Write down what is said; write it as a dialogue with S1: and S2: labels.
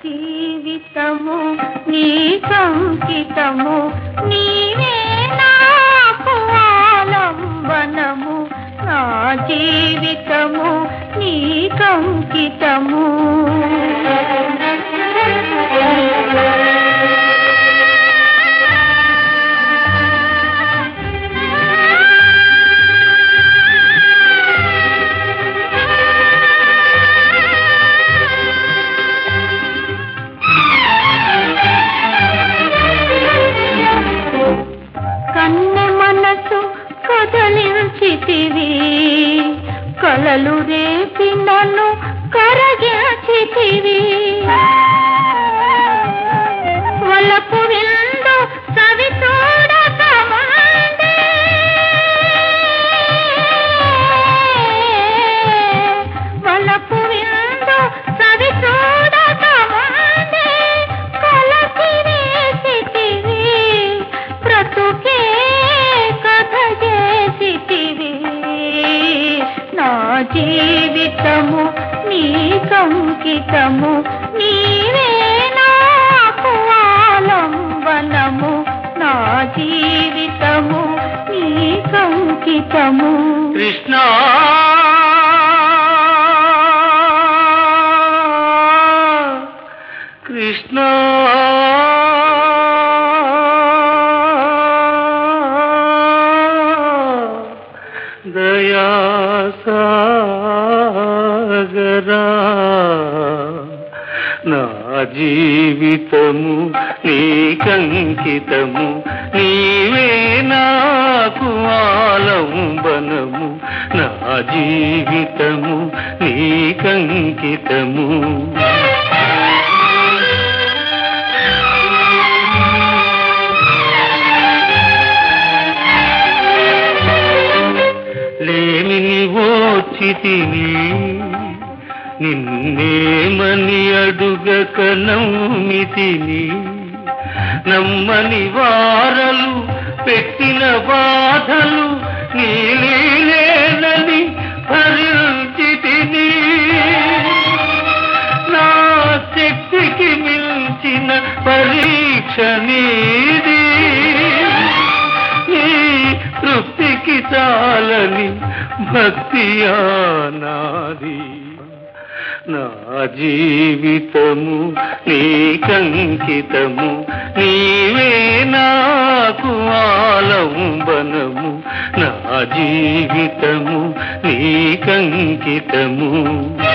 S1: జీవితము నీకంకితము నీవే నాకు ఆలంబనము నా జీవితము నీకంకితము కన్నె మనసు కదలించితివి కలలు రేపి నన్ను కరగించితివి వలపు విందు సవి చూడకమందే వలపు విందు సవి చూడకమందే కలసి వేసితివి బ్రతుకే కథ చేసితివి నా జీవితము నీకంకితము నీవే నాకు ఆలంబనము నా జీవితము నీకంకితము
S2: కృష్ణ కృష్ణ దయాసాగరా నా జీవితము నీకంకితము నీవే నాకు ఆలంబనము నా జీవితము నీకంకితము లేమిని ఓచితిని నిన్నేమని అడుగక నమ్మితిని నమ్మని వారలు పెట్టిన బాధలు నీలేనని భరించితిని నా శక్తికి మించిన పరీక్ష నీది నీ తృప్తికి చాలని భక్తియా నాది నా జీవితము నీకంకితము నీవే నాకు ఆలంబనము నా జీవితము నీకంకితము